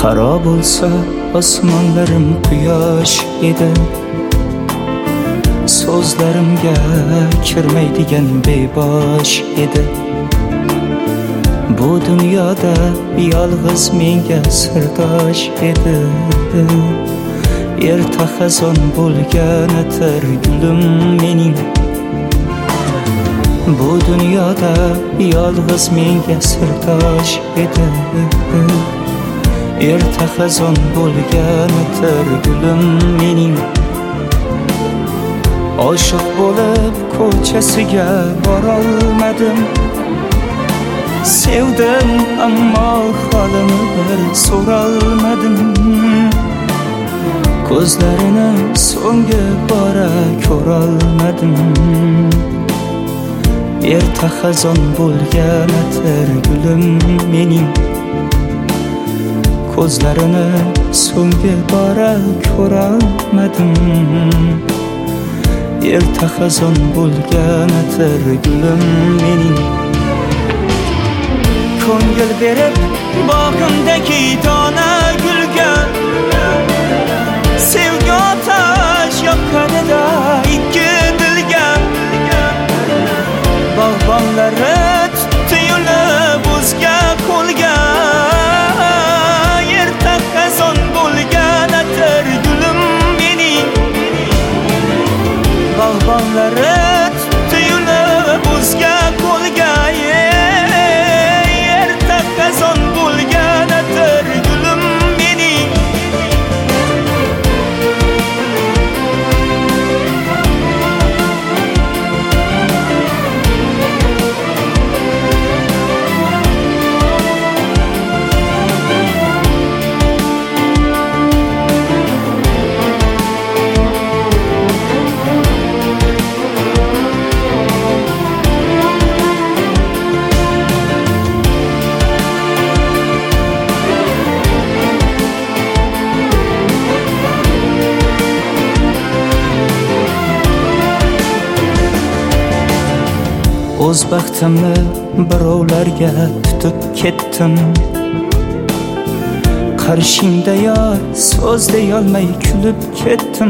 Qaro bo'lsa osmonlarim quyosh edi, so'zlarimga kirmaydigan bebosh edi. Bu dunyoda yolg'iz menga sirdosh edi. Erta xazon bo'lganidir gulim mening. Bu dunyoda yolg'iz menga sirdosh edi. Erta xazon bo'lganidir gulim mening. Oshiq bo'lib ko'chasiga borolmadim. Sevdim ammo holini bir so'rolmadim. Ko'zlarini so'nggi bora ko'rolmadim. Erta xazon bo'lganidir gulim mening. Ko'zlarini so'nggi bora ko'rolmadim. Erta xazon bo'lganidir gulim mening. Ko'ngil berib bog'imdagi dona gulga sevgi otash yoqqanida ikki dilga. Bog'bonlari tuyulib o'zga qo'lga. Erta xazon bo'lganidir gulim mening. Bog'bonlari tuyulib o'zga qo'lga. Erta xazon bo'lganidir gulim mening. O'z baxtimni birovlarga tutib ketdim. Qarshingda yor so'z deyolmay kulib ketdim.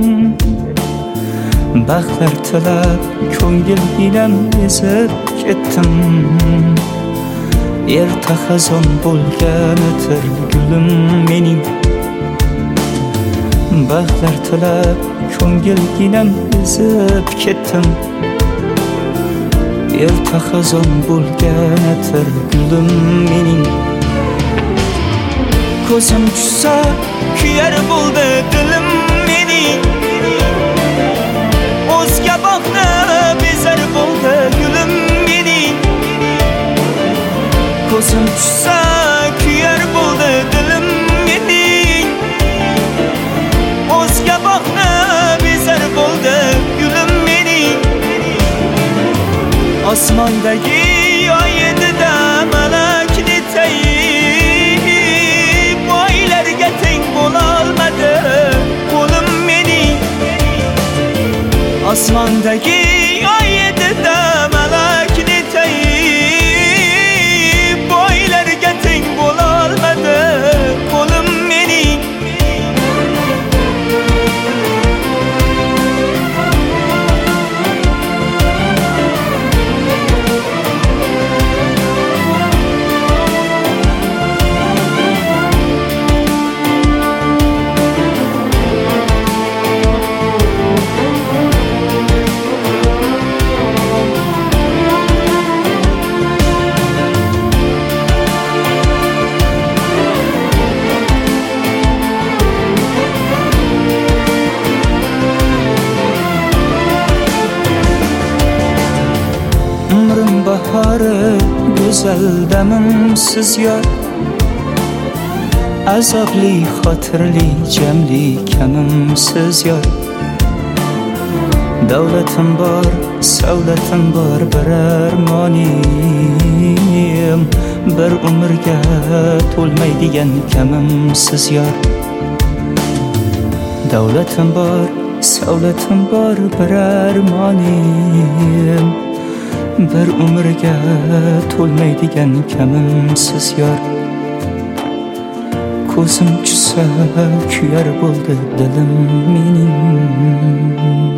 Baxtlar tilab ko'ngil bilan ezib ketdim. Erta xazon bo'lganidir gulim mening. Baxtlar tilab ko'ngil bilan ezib ketdim. Erta xazon bo'lganidir gulim mening. Ko'zim tushsa kuyar bo'ldi dilim mening. O'zga boqdi bezar bo'ldi gulim mening. Ko'zim tushsa kuyar bo'ldi dilim mening. O'zga boqdi bezar bo'ldi gulim mening. Osmondagi oy edi-da malakni tayib, boylarga teng bo'lolmadi qo'lim mening. Osmondagi oy edi-da malakni tayib, boylarga teng bo'lolmadi qo'lim mening. Bahori go'zal damimsiz yor. Azobli xotirli jamli kamimsiz yor. Davlatim bor, savlatim bor, bir armonim. Bir umrga to'lmaydigan kamimsiz yor. Davlatim bor, savlatim bor, bir armonim. Bir umrga to'lmaydigan kamimsiz yor. ko'zim tushsa kuyar bo'ldi dilim mening.